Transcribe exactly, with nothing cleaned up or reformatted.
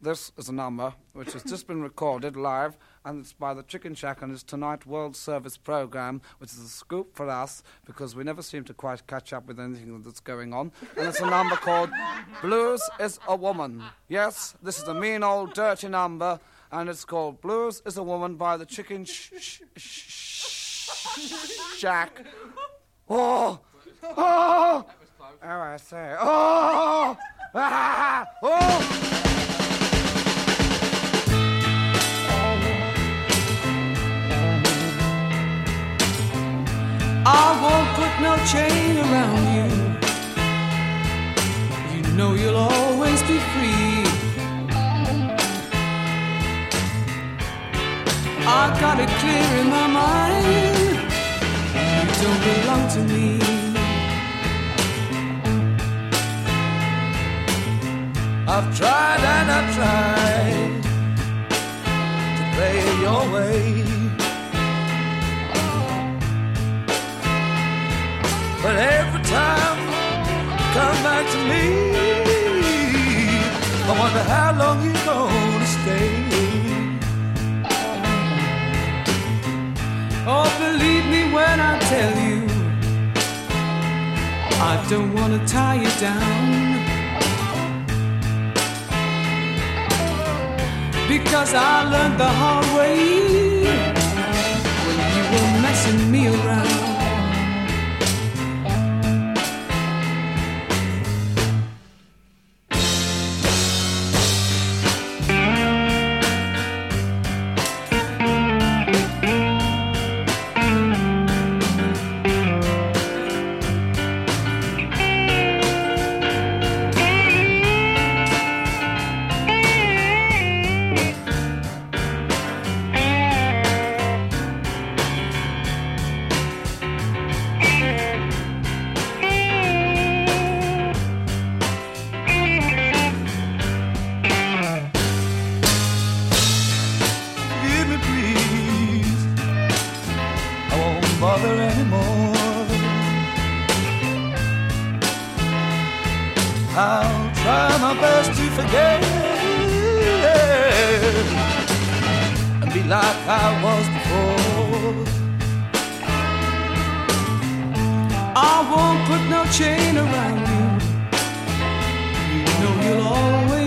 this is a number which has just been recorded live, and it's by the Chicken Shack and it's Tonight World Service Program, which is a scoop for us because we never seem to quite catch up with anything that's going on. And it's a number called Blues is a Woman. Yes, this is a mean old dirty number, and it's called Blues is a Woman by the Chicken sh- sh- sh- Shack. Oh, oh, oh, I say, oh, ah, oh. I won't put no chain around you. You know you'll always be free. I got it clear in my mind. You don't belong to me. I've tried and I've tried to play it your way, but every time you come back to me, I wonder how long you're gonna stay. Oh, believe me when I tell you, I don't want to tie you down, because I learned the hard way when you were messing me around. I'll try my best to forget and be like I was before. I won't put no chain around you. You know you'll always